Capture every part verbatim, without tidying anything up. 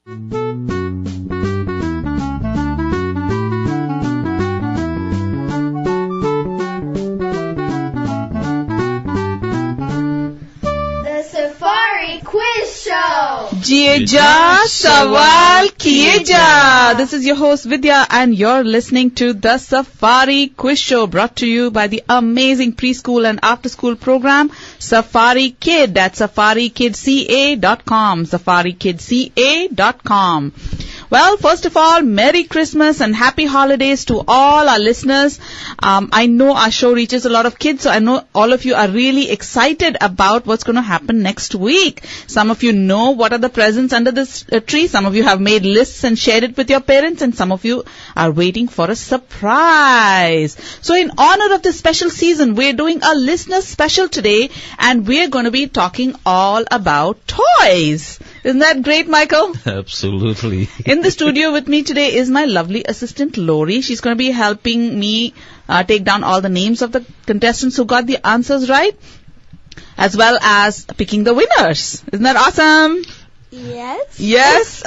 Jiye ja, sawal kiye ja. This is your host Vidya and you're listening to the Safari Quiz Show, brought to you by the amazing preschool and after school program Safari Kid at safari kid c a dot com. safari kid c a dot com. Well, first of all, Merry Christmas and Happy Holidays to all our listeners. Um, I know our show reaches a lot of kids, so I know all of you are really excited about what's going to happen next week. Some of you know what are the presents under this uh, tree. Some of you have made lists and shared it with your parents, and some of you are waiting for a surprise. So in honor of this special season, we're doing a listener special today, and we're going to be talking all about toys. Isn't that great, Michael? Absolutely. In the studio with me today is my lovely assistant, Lori. She's going to be helping me uh, take down all the names of the contestants who got the answers right, as well as picking the winners. Isn't that awesome? Yes. Yes?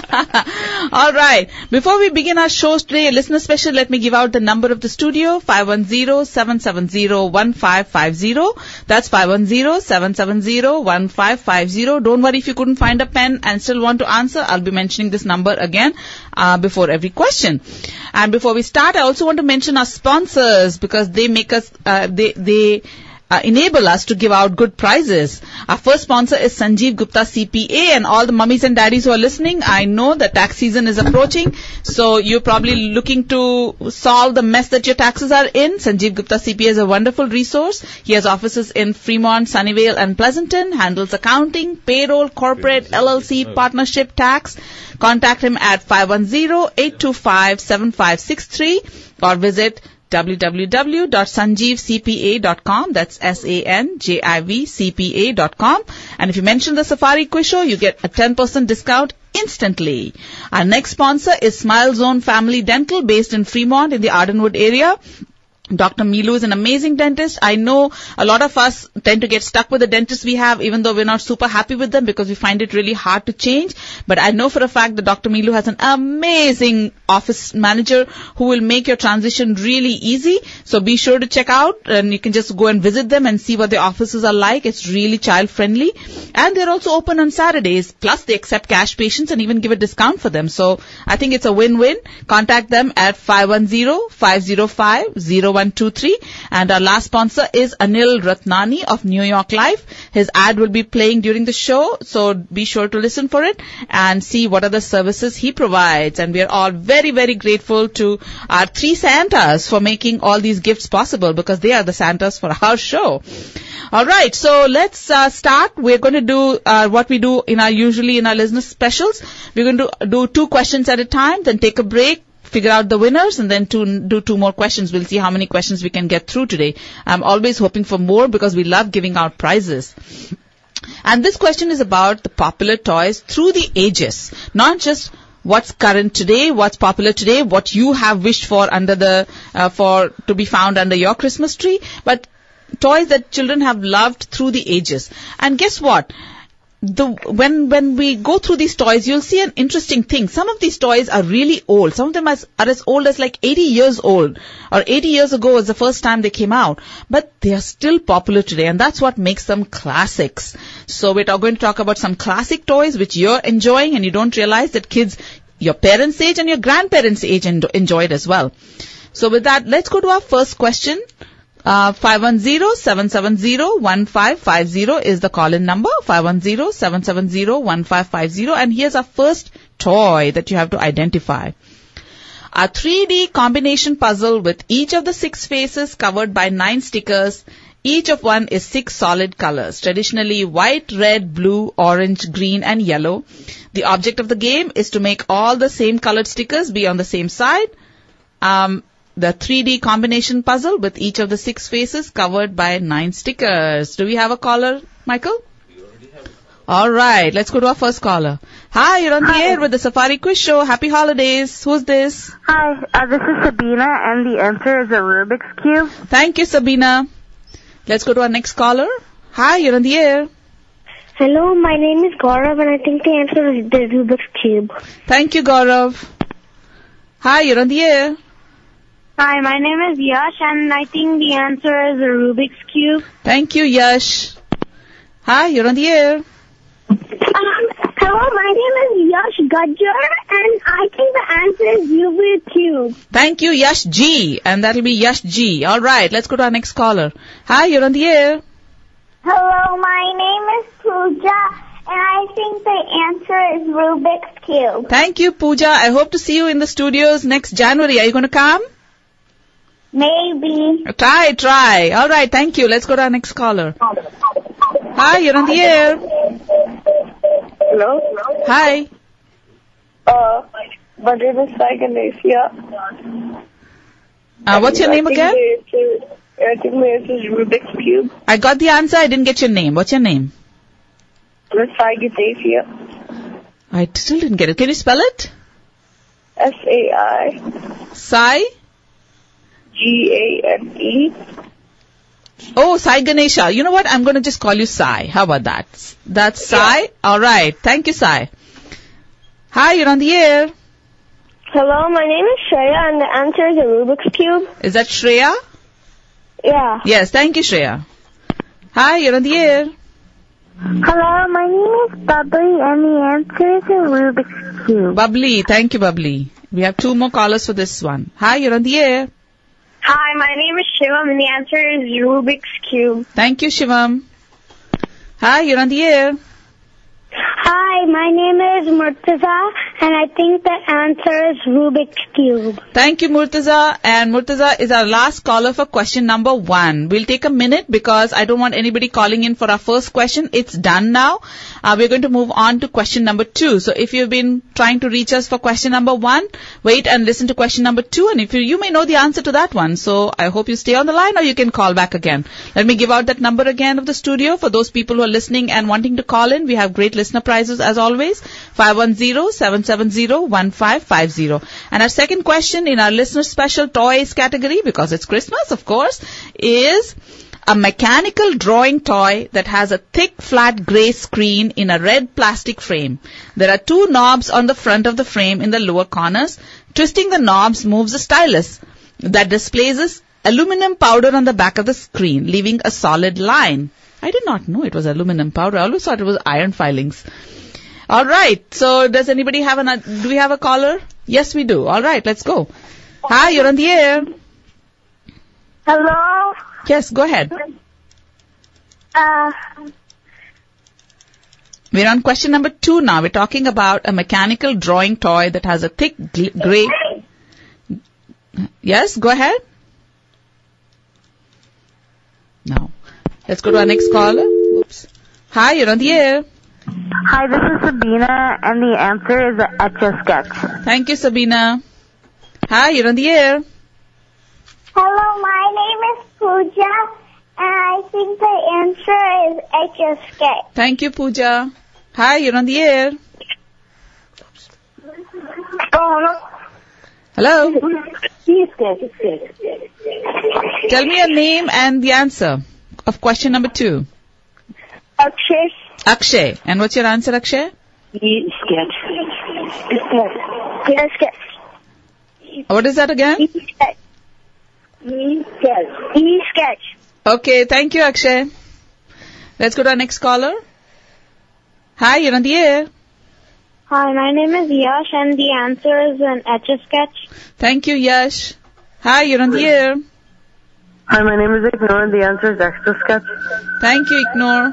All right. Before we begin our shows today, a listener special, let me give out the number of the studio, five one zero, seven seven zero, one five five zero. That's five one zero, seven seven zero, one five five zero. Don't worry if you couldn't find a pen and still want to answer. I'll be mentioning this number again uh, before every question. And before we start, I also want to mention our sponsors, because they make us, uh, they, they, Uh, enable us to give out good prizes. Our first sponsor is Sanjeev Gupta C P A, and all the mummies and daddies who are listening, I know that tax season is approaching, so you're probably looking to solve the mess that your taxes are in. Sanjeev Gupta C P A is a wonderful resource. He has offices in Fremont, Sunnyvale, and Pleasanton, handles accounting, payroll, corporate, L L C, partnership, tax. Contact him at five one zero, eight two five, seven five six three or visit w w w dot sanjeev c p a dot com. That's S A N J I V C P A dot com. And if you mention the Safari Quiz Show, you get a ten percent discount instantly. Our next sponsor is Smile Zone Family Dental, based in Fremont in the Ardenwood area. Doctor Milu is an amazing dentist. I know a lot of us tend to get stuck with the dentists we have, even though we're not super happy with them because we find it really hard to change. But I know for a fact that Doctor Milu has an amazing office manager who will make your transition really easy. So be sure to check out, and you can just go and visit them and see what their offices are like. It's really child friendly. And they're also open on Saturdays. Plus they accept cash patients and even give a discount for them. So I think it's a win-win. Contact them at five one zero, five zero five, zero one two three. And our last sponsor is Anil Ratnani of New York Life. His ad will be playing during the show, so be sure to listen for it and see what are the services he provides. And we are all very, very grateful to our three Santas for making all these gifts possible, because they are the Santas for our show. All right, so let's uh, start. We're going to do uh, what we do in our usually in our listener specials. We're going to do two questions at a time, then take a break, figure out the winners, and then to do two more questions. We'll see how many questions we can get through today. I'm always hoping for more because we love giving out prizes. And this question is about the popular toys through the ages, not just what's current today, what's popular today, what you have wished for under the uh, for to be found under your Christmas tree, but toys that children have loved through the ages. And guess what? The, when, when we go through these toys, you'll see an interesting thing. Some of these toys are really old. Some of them are, are as old as like eighty years old, or eighty years ago was the first time they came out. But they are still popular today, and that's what makes them classics. So we're going to talk about some classic toys which you're enjoying, and you don't realize that kids your parents' age and your grandparents' age enjoy it as well. So with that, let's go to our first question. Uh, five one zero, seven seven zero, one five five zero is the call-in number, five one zero, seven seven zero, one five five zero. And here's our first toy that you have to identify. A three D combination puzzle with each of the six faces covered by nine stickers. Each of one is six solid colors, traditionally white, red, blue, orange, green, and yellow. The object of the game is to make all the same colored stickers be on the same side. Um, The three D combination puzzle with each of the six faces covered by nine stickers. Do we have a caller, Michael? We already have. All right, let's go to our first caller. Hi, you're on Hi. the air with the Safari Quiz Show. Happy holidays. Who's this? Hi, uh, this is Sabina, and the answer is a Rubik's Cube. Thank you, Sabina. Let's go to our next caller. Hi, you're on the air. Hello, my name is Gaurav and I think the answer is the Rubik's Cube. Thank you, Gaurav. Hi, you're on the air. Hi, my name is Yash and I think the answer is the Rubik's Cube. Thank you, Yash. Hi, you're on the air. Um, hello, my name is Yash Gajjar and I think the answer is Rubik's Cube. Thank you, Yash G. And that'll be Yash G. Alright, let's go to our next caller. Hi, you're on the air. Hello, my name is Pooja and I think the answer is Rubik's Cube. Thank you, Pooja. I hope to see you in the studios next January. Are you going to come? Maybe. Try, try. Alright, thank you. Let's go to our next caller. Hi, you're on the air. Hello? Hi. Uh, my name is Sai Ganesia. Uh, what's your name again? I think the answer is Rubik's Cube. I got the answer. I didn't get your name. What's your name? It's Sai Ganesia. I still didn't get it. Can you spell it? S A I Sai? G A N E. Oh, Sai Ganesha. You know what? I'm going to just call you Sai. How about that? That's Sai? Alright. Thank you, Sai. Hi, you're on the air. Hello, my name is Shreya and the answer is a Rubik's Cube. Is that Shreya? Yeah. Yes, thank you, Shreya. Hi, you're on the air. Hello, my name is Bubbly and the answer is a Rubik's Cube. Bubbly. Thank you, Bubbly. We have two more callers for this one. Hi, you're on the air. Hi, my name is Shivam and the answer is Rubik's Cube. Thank you, Shivam. Hi, you're on the air. Hi, my name is Murtaza and I think the answer is Rubik's Cube. Thank you, Murtaza. And Murtaza is our last caller for question number one. We'll take a minute because I don't want anybody calling in for our first question. It's done now. Uh, we're going to move on to question number two. So if you've been trying to reach us for question number one, wait and listen to question number two. And if you, you may know the answer to that one. So I hope you stay on the line or you can call back again. Let me give out that number again of the studio for those people who are listening and wanting to call in. We have great listener prizes as always. five one zero, seven seven zero, one five five zero. And our second question in our listener special toys category, because it's Christmas, of course, is a mechanical drawing toy that has a thick, flat gray screen in a red plastic frame. There are two knobs on the front of the frame in the lower corners. Twisting the knobs moves a stylus that displays aluminum powder on the back of the screen, leaving a solid line. I did not know it was aluminum powder. I always thought it was iron filings. All right. So does anybody have an, do we have a caller? Yes, we do. All right. Let's go. Hi, you're on the air. Hello? Yes, go ahead. Uh, We're on question number two now. We're talking about a mechanical drawing toy that has a thick gl- gray. Yes, go ahead. No. Let's go to our next caller. Oops. Hi, you're on the air. Hi, this is Sabina, and the answer is Etch-a-Sketch. Thank you, Sabina. Hi, you're on the air. hello, my name is Pooja and I think the answer is Etch-a-Sketch. Thank you, Pooja. Hi, you're on the air. Hello. Tell me your name and the answer of question number two. Akshay. Akshay. And what's your answer, Akshay? E-Sketch. E-Sketch. What is that again? E-Sketch. E-Sketch. E-Sketch. Okay, thank you, Akshay. Let's go to our next caller. Hi, you're on the air. Hi, my name is Yash and the answer is an Etch-a-Sketch. Thank you, Yash. Hi, you're on the air. Hi, my name is Ignore, and the answer is Etch-a-Sketch. Thank you, Ignore.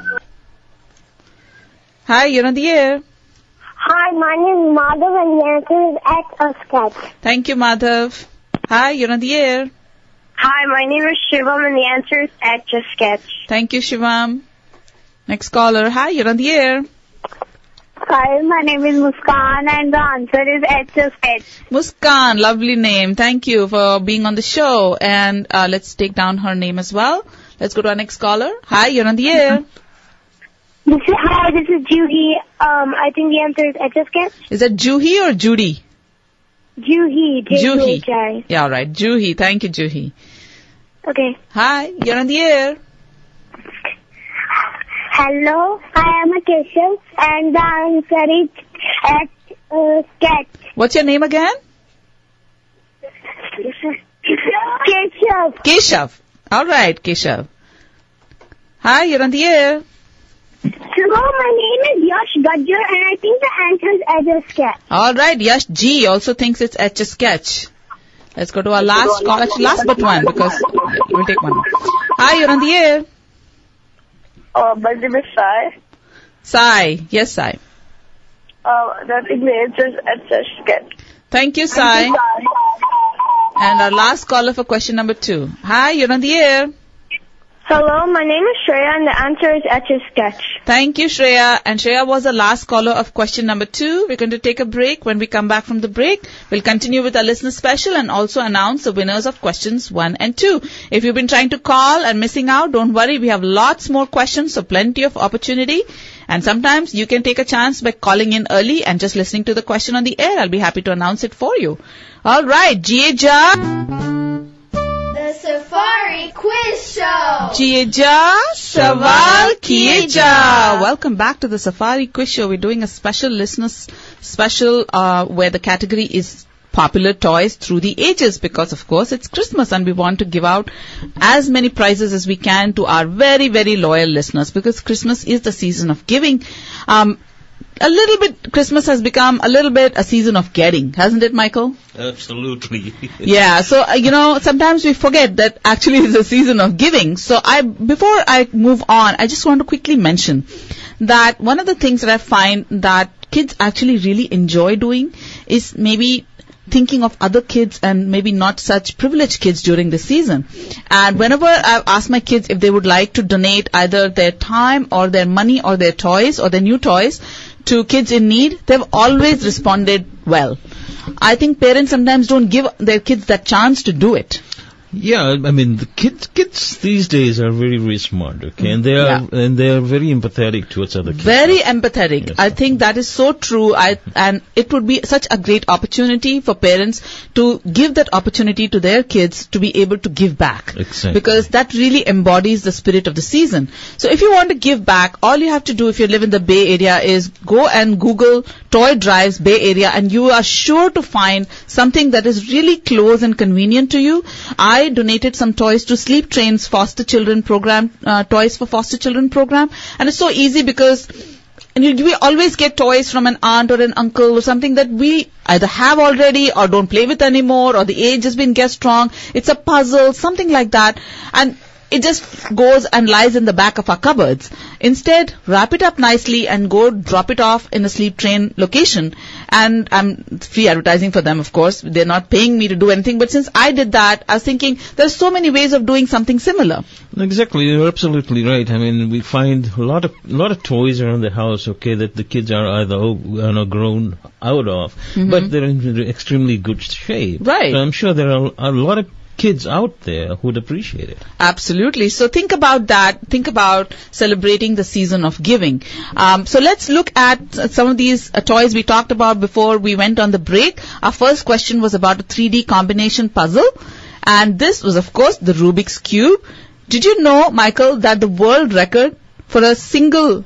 Hi, you're on the air. Hi, my name is Madhav and the answer is Etch-a-Sketch. Thank you, Madhav. Hi, you're on the air. Hi, my name is Shivam, and the answer is Etch-a-Sketch. Thank you, Shivam. Next caller. Hi, you're on the air. Hi, my name is Muskan and the answer is Etch-a-Sketch. Muskan, lovely name. Thank you for being on the show. And uh, let's take down her name as well. Let's go to our next caller. Hi, you're on the air. This is, hi, this is Juhi. Um, I think the answer is Etch-a-Sketch. Is that Juhi or Judy? Juhi. Juhi. J U H I. Yeah, all right. Juhi. Thank you, Juhi. Okay. Hi, you're on the air. Hello, I am a Keshav and the answer is at uh, sketch. What's your name again? Keshav. Keshav. All right, Keshav. Hi, you're on the air. Hello, my name is Yash Gajjar and I think the answer is at a sketch. All right, Yash G also thinks it's Etch a Sketch. Let's go to our last call. Actually, last but one, because we'll take one. Hi, you're on the air. Uh, my name is Sai. Sai. Yes, Sai. Uh, I think the answer is Etch a Sketch. Thank you, Sai. And our last caller for question number two. Hi, you're on the air. Hello, my name is Shreya and the answer is Etch a Sketch. Thank you, Shreya. And Shreya was the last caller of question number two. We're going to take a break. When we come back from the break, we'll continue with our listener special and also announce the winners of questions one and two. If you've been trying to call and missing out, don't worry. We have lots more questions, so plenty of opportunity. And sometimes you can take a chance by calling in early and just listening to the question on the air. I'll be happy to announce it for you. All right, Jieja. The Safari Quiz Show. Jieja, Sawal Kieja. Welcome back to the Safari Quiz Show. We're doing a special listeners special uh, where the category is popular toys through the ages, because of course it's Christmas and we want to give out as many prizes as we can to our very, very loyal listeners, because Christmas is the season of giving. Um, a little bit, Christmas has become a little bit a season of getting, hasn't it, Michael? Absolutely. Yeah, so, uh, you know, sometimes we forget that actually it's a season of giving. So I, before I move on, I just want to quickly mention that one of the things that I find that kids actually really enjoy doing is maybe thinking of other kids and maybe not such privileged kids during the season. And whenever I've asked my kids if they would like to donate either their time or their money or their toys or their new toys to kids in need, they've always responded well. I think parents sometimes don't give their kids that chance to do it. Yeah, I mean, the kids kids these days are very, very smart, okay? And they are Yeah. and they are very empathetic towards other kids. Very empathetic. Yes, I sir. think that is so true. I, and it would be such a great opportunity for parents to give that opportunity to their kids to be able to give back. Exactly. Because that really embodies the spirit of the season. So if you want to give back, all you have to do if you live in the Bay Area is go and Google Toy Drives Bay Area and you are sure to find something that is really close and convenient to you. I donated some toys to Sleep Train's foster children program, uh, Toys for Foster Children program. And it's so easy because and you, we always get toys from an aunt or an uncle or something that we either have already or don't play with anymore, or the age has been get strong. It's a puzzle, something like that. And it just goes and lies in the back of our cupboards. Instead, wrap it up nicely and go drop it off in a Sleep Train location. And I'm free advertising for them, of course. They're not paying me to do anything. But since I did that, I was thinking there's so many ways of doing something similar. Exactly, you're absolutely right. I mean, we find a lot of a lot of toys around the house, okay, that the kids are either oh, you know, grown out of, Mm-hmm. but they're in extremely good shape. Right. So I'm sure there are a lot of kids out there who'd appreciate it. Absolutely. So think about that. Think about celebrating the season of giving. Um, so let's look at some of these uh, toys we talked about before we went on the break. Our first question was about a three D combination puzzle. And this was, of course, the Rubik's Cube. Did you know, Michael, that the world record for a single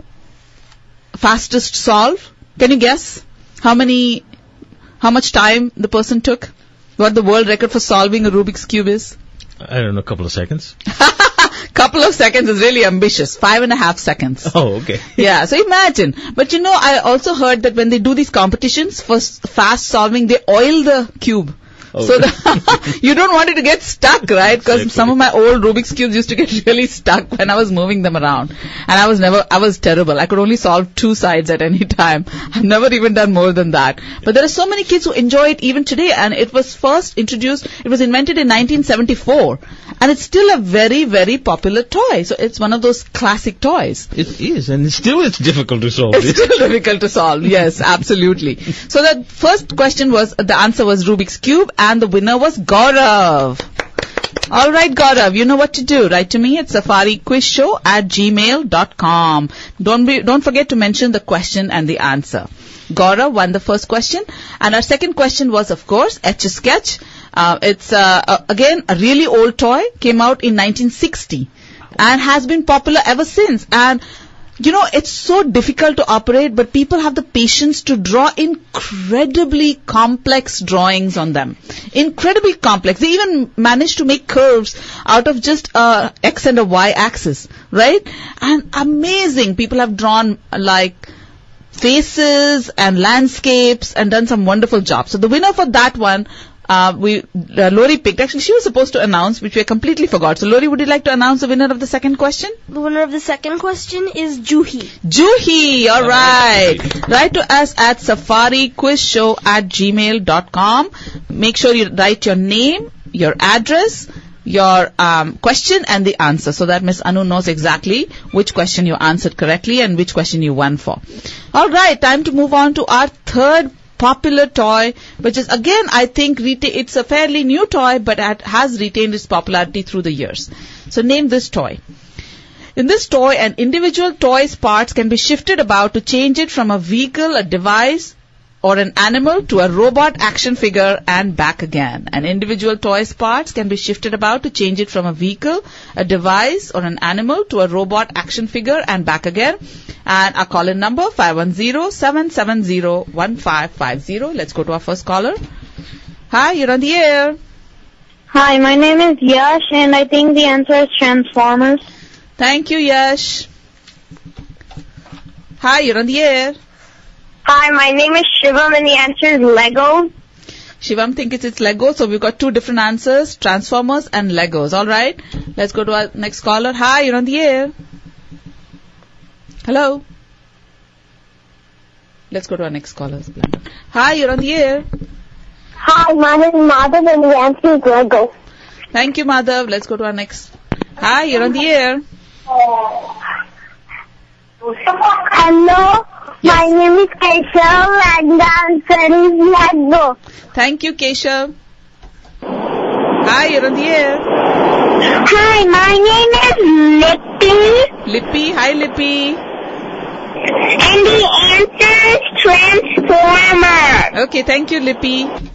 fastest solve, can you guess how many, how much time the person took? What the world record for solving a Rubik's Cube is? I don't know, a couple of seconds. Couple of seconds is really ambitious. Five and a half seconds. Oh, okay. Yeah, so imagine. But you know, I also heard that when they do these competitions for s- fast solving, they oil the cube. Oh. So that you don't want it to get stuck, right? Because Exactly. some of my old Rubik's Cubes used to get really stuck when I was moving them around. And I was never, I was terrible. I could only solve two sides at any time. I've never even done more than that. But there are so many kids who enjoy it even today. And it was first introduced, it was invented in nineteen seventy-four. And it's still a very, very popular toy. So it's one of those classic toys. It is, and still it's difficult to solve It's it. still difficult to solve. Yes, absolutely. So the first question was, the answer was Rubik's Cube, and the winner was Gaurav. All right, Gaurav, you know what to do. Write to me at safariquizshow at gmail dot com. Don't be, don't forget to mention the question and the answer. Gaurav won the first question, and our second question was, of course, Etch a Sketch. Uh, it's uh, uh, again a really old toy. Came out in nineteen sixty, and has been popular ever since. And you know, it's so difficult to operate, but people have the patience to draw incredibly complex drawings on them. Incredibly complex. They even manage to make curves out of just a X and a Y axis, right? And amazing. People have drawn like faces and landscapes and done some wonderful jobs. So the winner for that one, Uh, we, uh, Lori picked. Actually, she was supposed to announce, which we completely forgot. So, Lori, would you like to announce the winner of the second question? The winner of the second question is Juhi. Juhi, all right. Write to us at safariquizshow at gmail dot com. Make sure you write your name, your address, your um, question, and the answer, so that Miss Anu knows exactly which question you answered correctly and which question you won for. All right, time to move on to our third popular toy, which is again, I think, reta- it's a fairly new toy, but it has retained its popularity through the years. So name this toy. In this toy, an individual toy's parts can be shifted about to change it from a vehicle, a device, or an animal to a robot action figure and back again. An individual toy's parts can be shifted about to change it from a vehicle, a device, or an animal to a robot action figure and back again. And our call-in number, five one zero, seven seven zero, one five five zero. Let's go to our first caller. Hi, you're on the air. Hi, my name is Yash, and I think the answer is Transformers. Thank you, Yash. Hi, you're on the air. Hi, my name is Shivam, and the answer is Lego. Shivam thinks it's, it's Lego, so we've got two different answers, Transformers and Legos. All right, let's go to our next caller. Hi, you're on the air. Hello. Let's go to our next caller. Hi, you're on the air. Hi, my name is Madhav, and the answer is Lego. Thank you, Madhav. Let's go to our next. Hi, you're on the air. Hello, yes. My name is Keshav, and the answer is Lego. Thank you, Keshav. Hi, you're on the air. Hi, my name is Lippy. Lippy, hi Lippy. And the answer is Transformer. Okay, thank you, Lippy.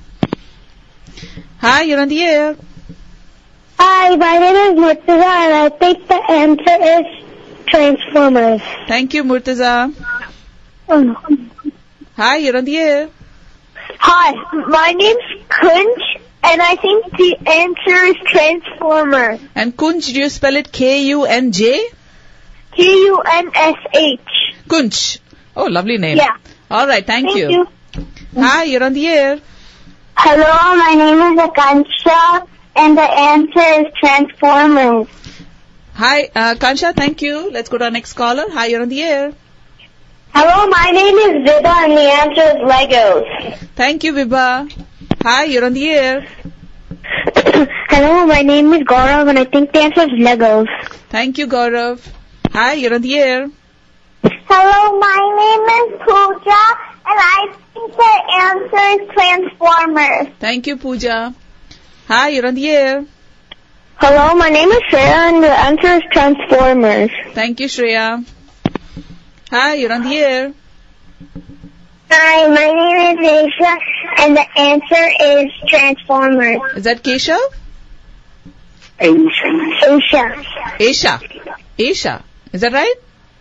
Hi, you're on the air. Hi, my name is Murtaza, and I think the answer is Transformers. Thank you, Murtaza. Oh, no. Hi, you're on the air. Hi, my name's Kunj, and I think the answer is Transformer. And Kunj, do you spell it K U N J? K U N S H. Kunj. Oh, lovely name. Yeah. All right, thank, Thank you. you. Hi, you're on the air. Hello, my name is Akansha, and the answer is Transformers. Hi, uh, Kansha, thank you. Let's go to our next caller. Hi, you're on the air. Hello, my name is Vibha, and the answer is Legos. Thank you, Vibha. Hi, you're on the air. Hello, my name is Gaurav, and I think the answer is Legos. Thank you, Gaurav. Hi, you're on the air. Hello, my name is Pooja, and I think the answer is Transformers. Thank you, Pooja. Hi, you're on the air. Hello, my name is Shreya, and the answer is Transformers. Thank you, Shreya. Hi, you're on the air. Hi, my name is Aisha, and the answer is Transformers. Is that Keshav? Aisha. Aisha. Aisha. Aisha. Is that right?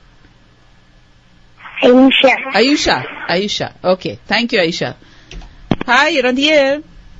Aisha. Ayusha. Ayusha. Okay. Thank you, Aisha. Hi, you're on the air.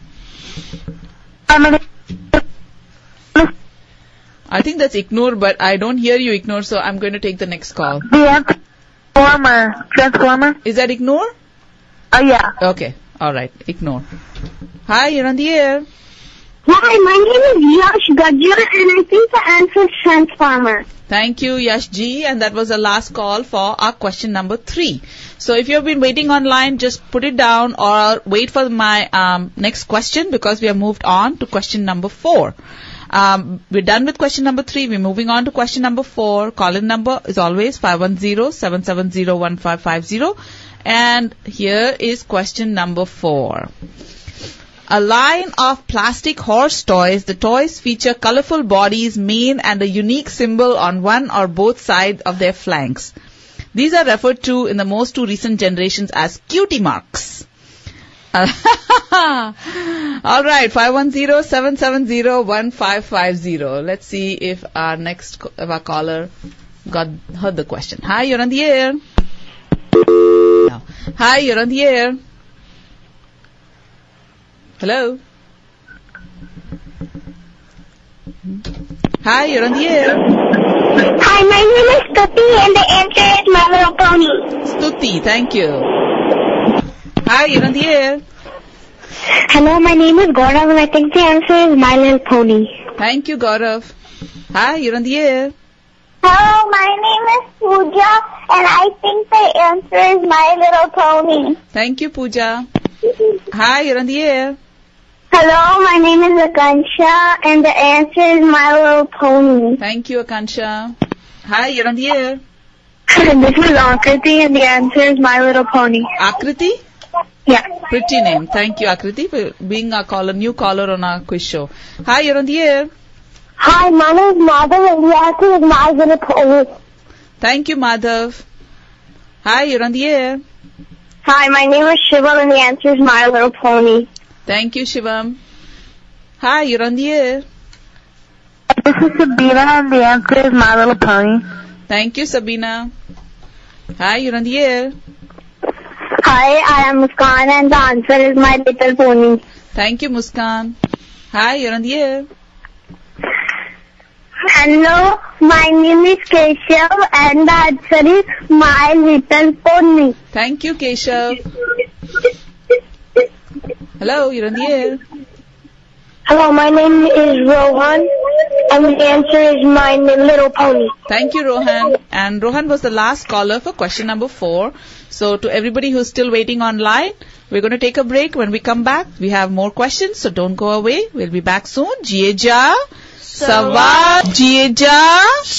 I think that's ignore, but I don't hear you ignore, so I'm going to take the next call. Transformer. Transformer? Is that ignore? Oh, yeah. Okay. All right. Ignore. Hi, you're on the air. Hi, my name is Yash Gajra, and I think the answer is Transformer. Thank you, Yash Ji. And that was the last call for our question number three. So if you have been waiting online, just put it down or wait for my um, next question, because we have moved on to question number four. Um, we're done with question number three. We're moving on to question number four. Call-in number is always five one zero, seven seven zero, one five five zero. And here is question number four. A line of plastic horse toys. The toys feature colorful bodies, mane, and a unique symbol on one or both sides of their flanks. These are referred to in the most two recent generations as cutie marks. All right, five one zero, seven seven zero, one five five zero. Let's see if our next if our caller got heard the question. Hi, you're on the air. No. Hi, you're on the air. Hello. Hi, you're on the air. Hi, my name is Stuti and the answer is My Little Pony. Stuti, thank you. Hi, you're on the air. Hello, my name is Gaurav and I think the answer is My Little Pony. Thank you, Gaurav. Hi, you're on the air. Hello, my name is Pooja and I think the answer is My Little Pony. Thank you, Pooja. Hi, you're on the air. Hello, my name is Akansha and the answer is My Little Pony. Thank you, Akansha. Hi, you're on the air. This is Akriti and the answer is My Little Pony. Akriti? Yeah. Pretty name. Thank you, Akriti, for being a caller, new caller on our quiz show. Hi, you're on the air. Hi, my name is Madhav and the answer is My Little Pony. Thank you, Madhav. Hi, you're on the air. Hi, my name is Shivam and the answer is My Little Pony. Thank you, Shivam. Hi, you're on the air. This is Sabina and the answer is My Little Pony. Thank you, Sabina. Hi, you're on the air. Hi, I am Muskan and the answer is My Little Pony. Thank you, Muskan. Hi, you're on the air. Hello, my name is Keshav and the answer is My Little Pony. Thank you, Keshav. Hello, you're on the air. Hello, my name is Rohan and the answer is My Little Pony. Thank you, Rohan. And Rohan was the last caller for question number four. So to everybody who's still waiting online, we're going to take a break. When we come back, we have more questions, so don't go away. We'll be back soon. Jieja. Sawal Jieja,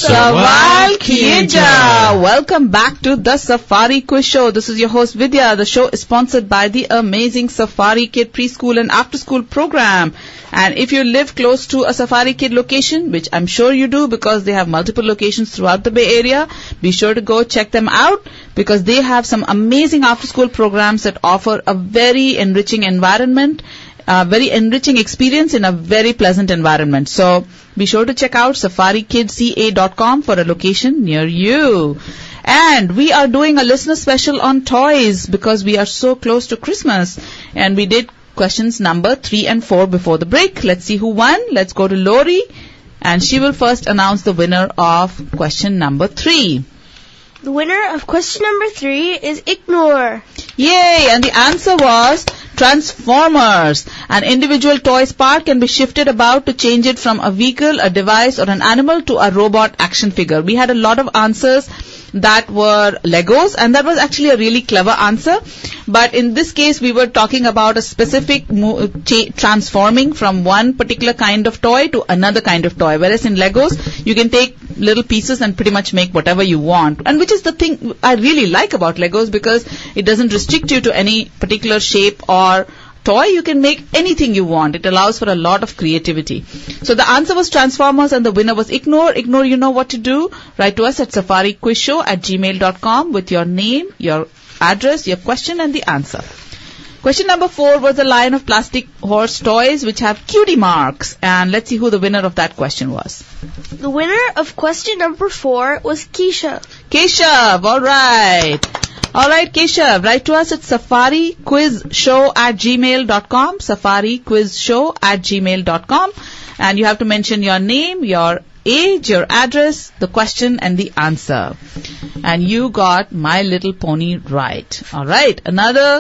Sawal Kieja. Welcome back to the Safari Quiz Show. This is your host Vidya. The show is sponsored by the amazing Safari Kid preschool and after school program. And if you live close to a Safari Kid location, which I'm sure you do because they have multiple locations throughout the Bay Area, be sure to go check them out because they have some amazing after school programs that offer a very enriching environment. A very enriching experience in a very pleasant environment. So be sure to check out safari kid c a dot com for a location near you. And we are doing a listener special on toys because we are so close to Christmas. And we did questions number three and four before the break. Let's see who won. Let's go to Lori. And she will first announce the winner of question number three. The winner of question number three is Ignore. Yay! And the answer was Transformers. An individual toy's part can be shifted about to change it from a vehicle, a device, or an animal to a robot action figure. We had a lot of answers that were Legos, and that was actually a really clever answer. But in this case, we were talking about a specific mo- cha- transforming from one particular kind of toy to another kind of toy. Whereas in Legos, you can take little pieces and pretty much make whatever you want. And which is the thing I really like about Legos because it doesn't restrict you to any particular shape or toy. You can make anything you want. It allows for a lot of creativity. So the answer was Transformers and the winner was Ignore. Ignore, you know what to do. Write to us at safari quiz show at gmail dot com with your name, your address, your question and the answer. Question number four was a line of plastic horse toys which have cutie marks. And let's see who the winner of that question was. The winner of question number four was Keisha. Keshav, alright. Alright, Keshav, write to us at safari quiz show at gmail dot com, safari quiz show at gmail dot com. And you have to mention your name, your age, your address, the question and the answer. And you got My Little Pony right. Alright, another...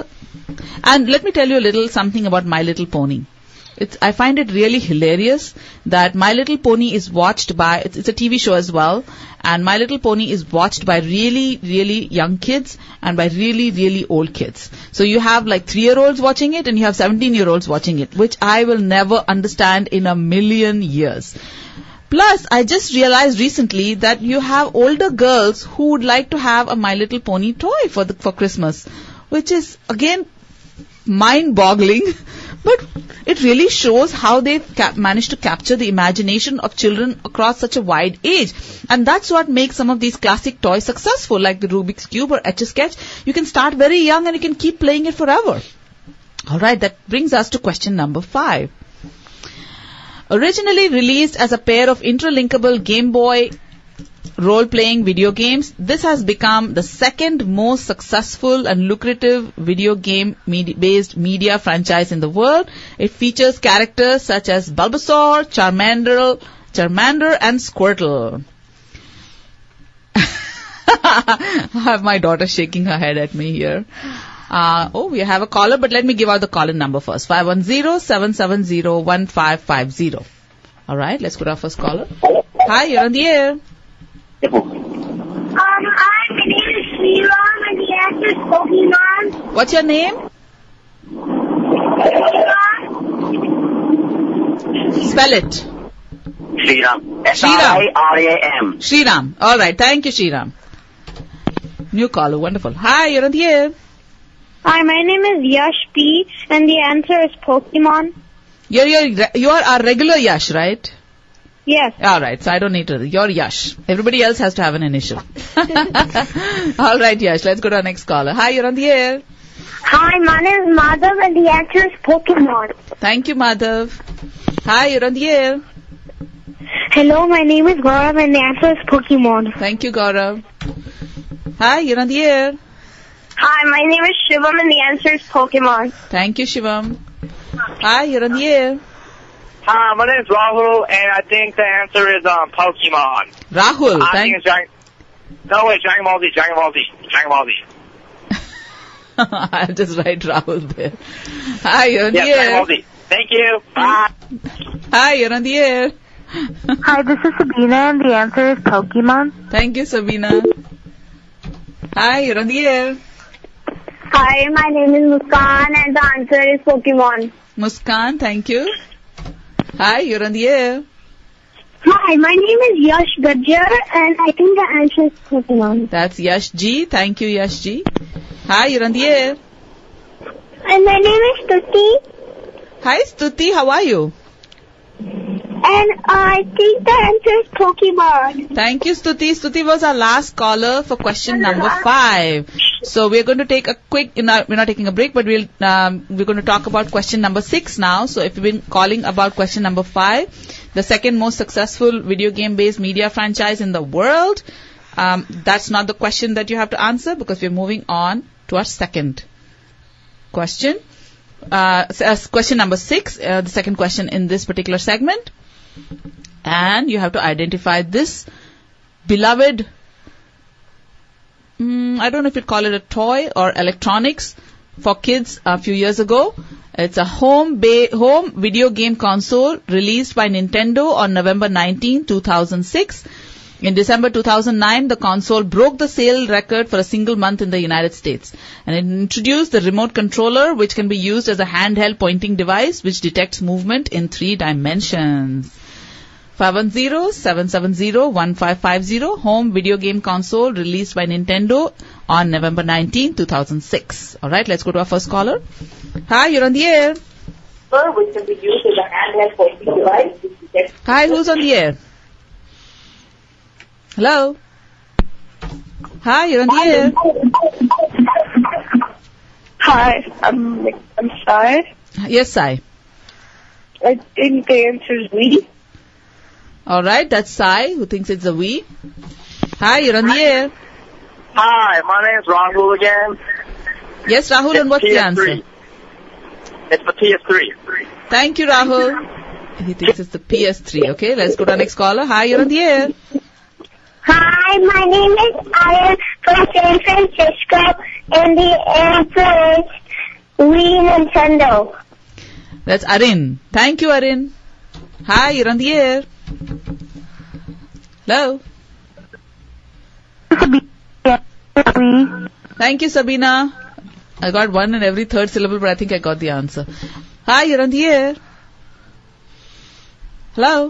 And let me tell you a little something about My Little Pony. It's, I find it really hilarious that My Little Pony is watched by, it's, it's a T V show as well, and My Little Pony is watched by really, really young kids and by really, really old kids. So you have like three-year-olds watching it and you have seventeen-year-olds watching it, which I will never understand in a million years. Plus, I just realized recently that you have older girls who would like to have a My Little Pony toy for the, for Christmas, which is, again, mind-boggling. But it really shows how they've cap- managed to capture the imagination of children across such a wide age. And that's what makes some of these classic toys successful, like the Rubik's Cube or Etch-a-Sketch. You can start very young and you can keep playing it forever. Alright, that brings us to question number five. Originally released as a pair of interlinkable Game Boy role-playing video games. This has become the second most successful and lucrative video game-based media franchise in the world. It features characters such as Bulbasaur, Charmander, Charmander and Squirtle. I have my daughter shaking her head at me here. Uh, oh, we have a caller, but let me give out the call-in number first. five one zero, seven seven zero, one five five zero. All right, let's go to our first caller. Hi, you're on the air. Um, hi, my name is Sriram and the answer is Pokemon. What's your name? Sriram. Spell it. Sriram. S R I R A M. Sriram. All right, thank you, Sriram. New caller, wonderful. Hi, you're on the air. Hi, my name is Yash P and the answer is Pokemon. You're, you're, you're our regular Yash, right? Yes. All right, so I don't need to. You're Yash. Everybody else has to have an initial. All right, Yash, let's go to our next caller. Hi, you're on the air. Hi, my name is Madhav and the answer is Pokemon. Thank you, Madhav. Hi, you're on the air. Hello, my name is Gaurav and the answer is Pokemon. Thank you, Gaurav. Hi, you're on the air. Hi, my name is Shivam and the answer is Pokemon. Thank you, Shivam. Hi, you're on the air. Hi, my name is Rahul, and I think the answer is um, Pokemon. Rahul, I thank think it's Dragon... No, wait, Dragon Ball Z, Dragon Ball Z, Dragon Ball Z. I'll just write Rahul there. Hi, you're on yes, the air. Dragon Ball Z. Thank you. Bye. Hi, you're on the air. Hi, this is Sabina, and the answer is Pokemon. Thank you, Sabina. Hi, you're on the air. Hi, my name is Muskan and the answer is Pokemon. Muskan, thank you. Hi, you're on the air. Hi, my name is Yash Gajjar and I think the answer is Pokemon. That's Yash G. Thank you, Yash G. Hi, you're on the air. And my name is Stuti. Hi, Stuti, how are you? And I think the answer is Pokemon. Thank you, Stuti. Stuti was our last caller for question number five. So we're going to take a quick, you know, we're not taking a break, but we'll, um, we're going to talk about question number six now. So if you've been calling about question number five, the second most successful video game-based media franchise in the world, um, that's not the question that you have to answer because we're moving on to our second question. Uh, question number six, uh, the second question in this particular segment. And you have to identify this beloved, mm, I don't know if you'd call it a toy or electronics for kids a few years ago. It's a home ba- home video game console released by Nintendo on November nineteenth, two thousand six. In December two thousand nine, the console broke the sale record for a single month in the United States. And it introduced the remote controller, which can be used as a handheld pointing device, which detects movement in three dimensions. five one zero, seven seven zero, one five five zero, home video game console released by Nintendo on November nineteenth, two thousand six. Alright, let's go to our first caller. Hi, you're on the air. Which can be used as a handheld pointing device, which detects... Hi, who's on the air? Hello? Hi, you're on the air. Hi, I'm, I'm Sai. Yes, Sai. I think the answer is Wii. Alright, that's Sai, who thinks it's a Wii. Hi, you're on the air. Hi, my name's Rahul again. Yes, Rahul, it's and what's P S three. the answer? It's the P S three. Thank you, Rahul. He thinks it's the P S three. Okay, let's go to our next caller. Hi, you're on the air. Hi, my name is Aaron from San Francisco, and the answer is Wii Nintendo. That's Arin. Thank you, Arin. Hi, you're on the air. Hello. Thank you, Sabina. I got one in every third syllable, but I think I got the answer. Hi, you're on the air. Hello.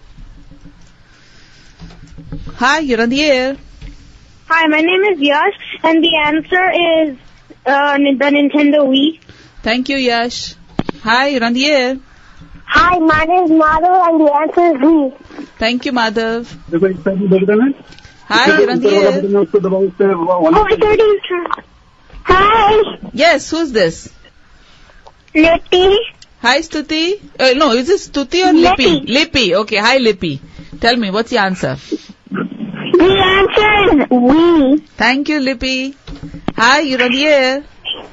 Hi, you're on the air. Hi, my name is Yash, and the answer is uh, the Nintendo Wii. Thank you, Yash. Hi, you're on the air. Hi, my name is Madhav, and the answer is Wii. Thank you, Madhav. Hi, you're on the air. Oh, I thirty. Hi. Yes, who's this? Lippy. Hi, Stuti. Uh, no, is this Stuti or Lippy? Lippy. Lippy. Okay, hi, Lippy. Tell me, what's the answer? The answer is we. Thank you, Lippy. Hi, you're on the air.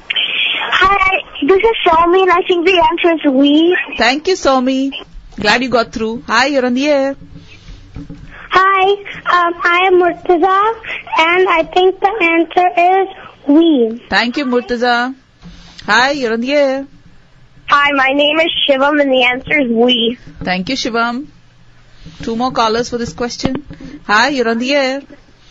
Hi, this is Somi and I think the answer is we. Thank you, Somi. Glad you got through. Hi, you're on the air. Hi, um, I am Murtaza and I think the answer is we. Thank you, Murtaza. Hi, you're on the air. Hi, my name is Shivam and the answer is we. Thank you, Shivam. Two more callers for this question. Hi, you're on the air.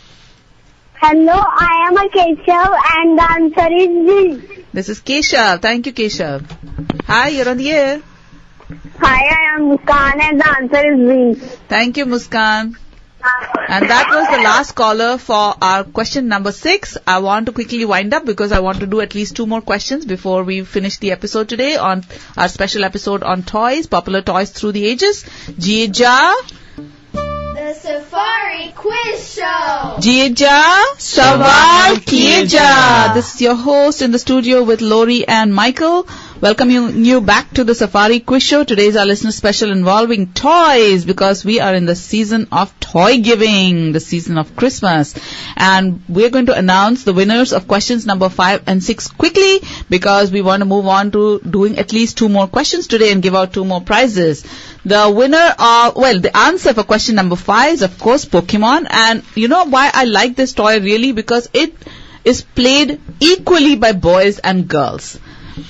Hello, I am a Keshav and the answer is we. This is Keshav. Thank you, Keshav. Hi, you're on the air. Hi, I am Muskan and the answer is we. Thank you, Muskan. And that was the last caller for our question number six. I want to quickly wind up because I want to do at least two more questions before we finish the episode today on our special episode on toys, popular toys through the ages. Jieja. The Safari Quiz Show. Jieja, Sawal Kieja. This is your host in the studio with Lori and Michael. Welcoming you back to the Safari Quiz Show. Today is our listener special involving toys because we are in the season of toy giving, the season of Christmas. And we're going to announce the winners of questions number five and six quickly because we want to move on to doing at least two more questions today and give out two more prizes. The winner of, well, the answer for question number five is of course Pokemon. And you know why I like this toy really? Because it is played equally by boys and girls.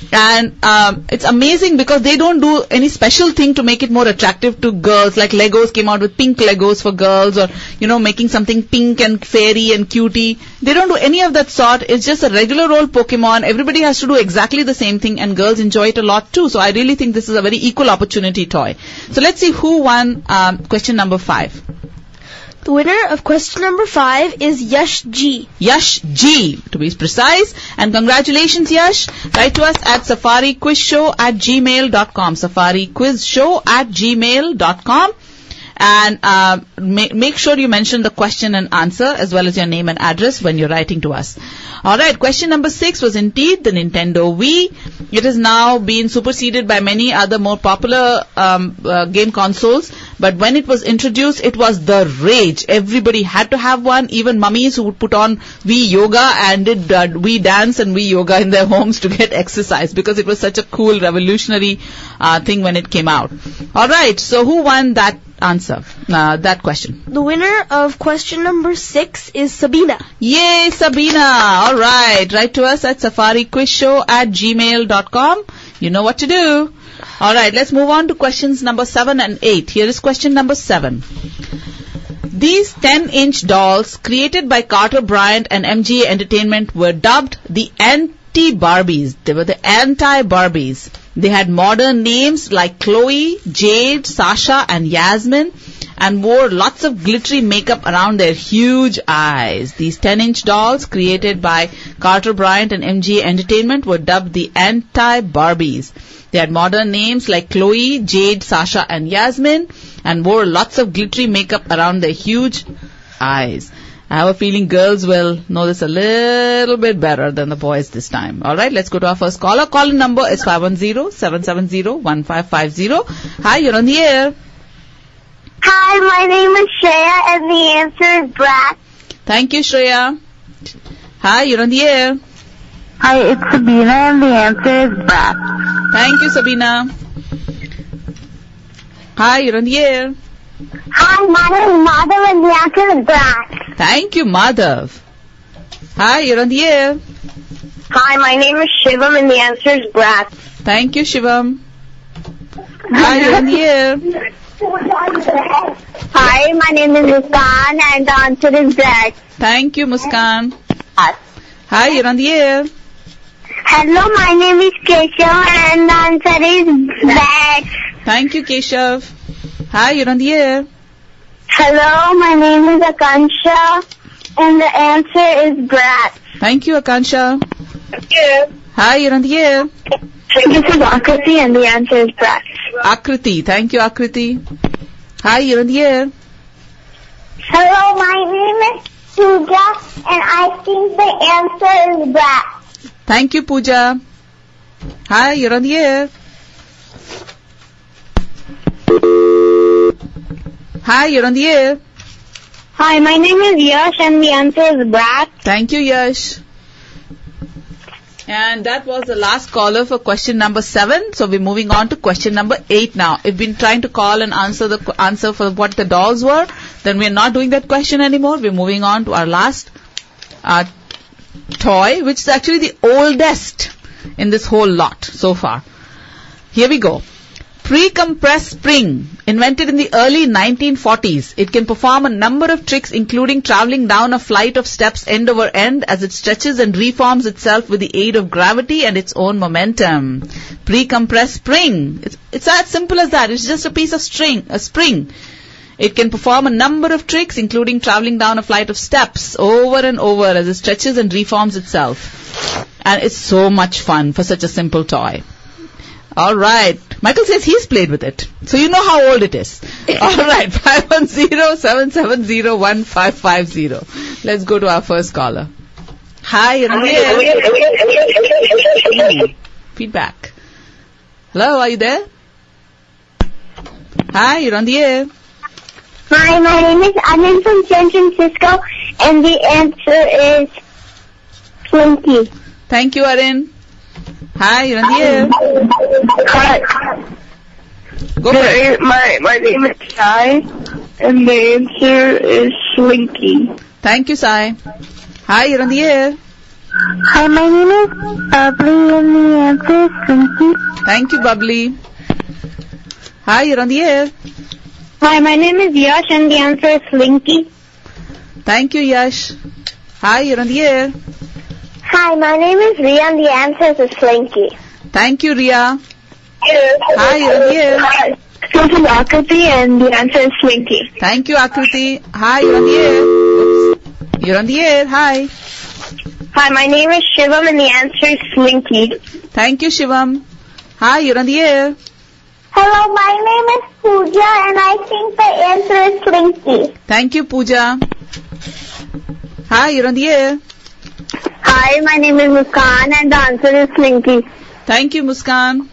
And um, it's amazing because they don't do any special thing to make it more attractive to girls, like Legos came out with pink Legos for girls, or, you know, making something pink and fairy and cutie. They don't do any of that sort. It's just a regular old Pokemon. Everybody has to do exactly the same thing, and girls enjoy it a lot too. So I really think this is a very equal opportunity toy. So let's see who won um, question number five. The winner of question number five is Yash G. Yash G, to be precise. And congratulations, Yash. Write to us at safariquizshow at gmail dot com. safariquizshow at gmail dot com. And uh, ma- make sure you mention the question and answer as well as your name and address when you're writing to us. Alright, question number six was indeed the Nintendo Wii. It has now been superseded by many other more popular um, uh, game consoles. But when it was introduced, it was the rage. Everybody had to have one. Even mummies who would put on Wii Yoga and did uh, Wii Dance and Wii Yoga in their homes to get exercise because it was such a cool, revolutionary uh, thing when it came out. Alright, so who won that answer, uh, that question? The winner of question number six is Sabina. Yay, Sabina! Alright, write to us at safariquizshow at gmail dot com. You know what to do. Alright, let's move on to questions number seven and eight. Here is question number seven. These ten-inch dolls created by Carter Bryant and M G A Entertainment were dubbed the anti-Barbies. They were the anti-Barbies. They had modern names like Chloe, Jade, Sasha, and Yasmin, and wore lots of glittery makeup around their huge eyes. These ten-inch dolls created by Carter Bryant and M G A Entertainment were dubbed the anti-Barbies. They had modern names like Chloe, Jade, Sasha, and Yasmin, and wore lots of glittery makeup around their huge eyes. I have a feeling girls will know this a little bit better than the boys this time. Alright, let's go to our first caller. Call-in number is five one zero, seven seven zero, one five five zero. Hi, you're on the air. Hi, my name is Shreya and the answer is Brad. Thank you, Shreya. Hi, you're on the air. Hi, it's Sabina and the answer is Brad. Thank you, Sabina. Hi, you're on the air. Hi, my name is Madhav and the answer is Brad. Thank you, Madhav. Hi, you're on the air. Hi, my name is Shivam and the answer is Brad. Thank you, Shivam. Hi, you're on the air. Hi, my name is Muskan and the answer is Brad. Thank you, Muskan. Hi, you're on the air. Hello, my name is Keshav and the answer is Brad. Thank you, Keshav. Hi, you're on the air. Hello, my name is Akansha and the answer is Brad. Thank you, Akansha. Thank you. Hi, you're on the air. This is Akriti and the answer is Brad. Akriti. Thank you, Akriti. Hi, you're on the air. Hello, my name is Pooja and I think the answer is Brad. Thank you, Pooja. Hi, you're on the air. Hi, you're on the air. Hi, my name is Yash and the answer is brat. Thank you, Yash. And that was the last caller for question number seven. So we're moving on to question number eight now. If we've been trying to call and answer the answer for what the dolls were, then we're not doing that question anymore. We're moving on to our last uh, toy, which is actually the oldest in this whole lot so far. Here we go. Pre-compressed spring, invented in the early nineteen forties. It can perform a number of tricks, including traveling down a flight of steps end over end as it stretches and reforms itself with the aid of gravity and its own momentum. Pre-compressed spring. It's, it's as simple as that. It's just a piece of string, a spring. It can perform a number of tricks, including traveling down a flight of steps over and over as it stretches and reforms itself. And it's so much fun for such a simple toy. All right. Michael says he's played with it. So you know how old it is. All right. five one zero, seven seven zero, one five five zero. Let's go to our first caller. Hi, you're on the air. Feedback. Hello, are you there? Hi, you're on the air. Hi, my name is Anand from San Francisco, and the answer is Slinky. Thank you, Arin. Hi, you're on the air. Hi. Go for it. My, my name is Sai, and the answer is Slinky. Thank you, Sai. Hi, you're on the air. Hi, my name is Bubbly, and the answer is Slinky. Thank you, Bubbly. Hi, you're on the air. Hi, my name is Yash, and the answer is Slinky. Thank you, Yash. Hi, you're on the air. Hi, my name is Ria, and the answer is Slinky. Thank you, Ria. Hi, you're on the air. This is Akriti, and the answer is Slinky. Thank you, Akriti. Hi, you're on the air. Oops. You're on the air. Hi. Hi, my name is Shivam, and the answer is Slinky. Thank you, Shivam. Hi, you're on the air. Hello, my name is Pooja, and I think the answer is Slinky. Thank you, Pooja. Hi, you're on the air. Hi, my name is Muskan, and the answer is Slinky. Thank you, Muskan.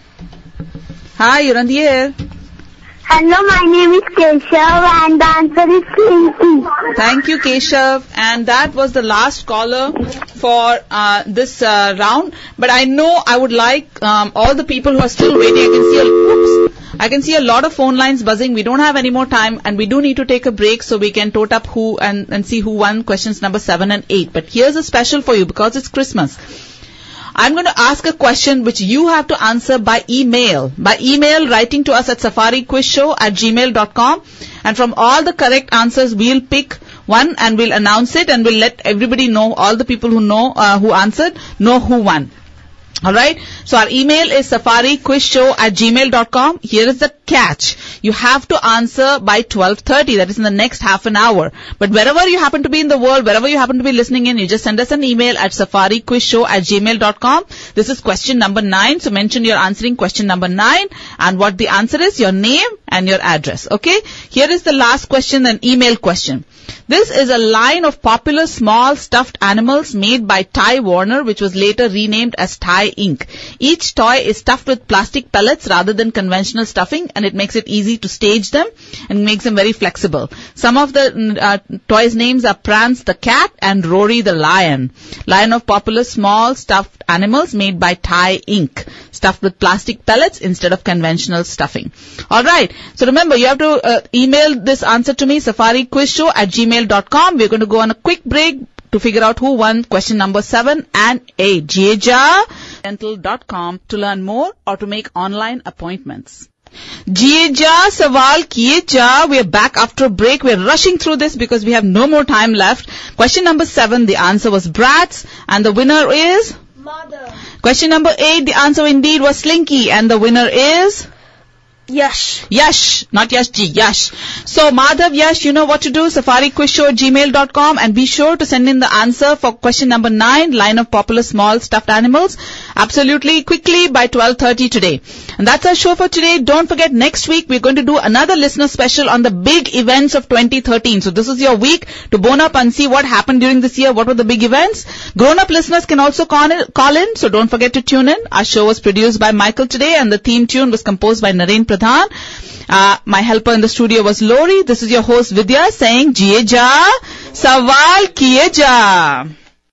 Hi, you're on the air. Hello, my name is Keshav, and the answer is Slinky. Thank you, Keshav. And that was the last caller for uh, this uh, round. But I know I would like um, all the people who are still waiting. I can see a, oops, I can see a lot of phone lines buzzing. We don't have any more time, and we do need to take a break so we can tote up who and, and see who won questions number seven and eight. But here's a special for you because it's Christmas. I'm going to ask a question which you have to answer by email. By email, writing to us at safariquizshow at gmail dot com. And from all the correct answers, we'll pick one and we'll announce it and we'll let everybody know, all the people who know, uh, who answered, know who won. Alright, so our email is safariquizshow at gmail dot com. Here is the catch. You have to answer by twelve thirty, that is in the next half an hour. But wherever you happen to be in the world, wherever you happen to be listening in, you just send us an email at safariquizshow at gmail dot com. This is question number nine, so mention you're answering question number nine and what the answer is, your name and your address. Okay, here is the last question, an email question. This is a line of popular small stuffed animals made by Ty Warner, which was later renamed as Ty Incorporated. Each toy is stuffed with plastic pellets rather than conventional stuffing, and it makes it easy to stage them and makes them very flexible. Some of the uh, toys' names are Prance the cat and Rory the lion. Line of popular small stuffed animals made by Ty Incorporated, stuffed with plastic pellets instead of conventional stuffing. All right. So remember, you have to uh, email this answer to me, safariquizshow at gmail dot com. We're going to go on a quick break to figure out who won question number seven and eight. Jieja dental dot com to learn more or to make online appointments. Jieja Sawal Kiye Ja. We are back after a break. We are rushing through this because we have no more time left. Question number seven, the answer was brats, and the winner is Mother. Question number eight, the answer indeed was Slinky, and the winner is Yash. Yash, not Yash Ji, Yash. So, Madhav, Yash, you know what to do. safariquizshow at gmail dot com, and be sure to send in the answer for question number nine, line of popular small stuffed animals, absolutely quickly by twelve thirty today. And that's our show for today. Don't forget, next week we're going to do another listener special on the big events of twenty thirteen. So this is your week to bone up and see what happened during this year. What were the big events? Grown-up listeners can also call in, call in, so don't forget to tune in. Our show was produced by Michael today, and the theme tune was composed by Naren Pradhan. Uh, my helper in the studio was Lori. This is your host Vidya saying, Jiye ja, sawal kiye ja.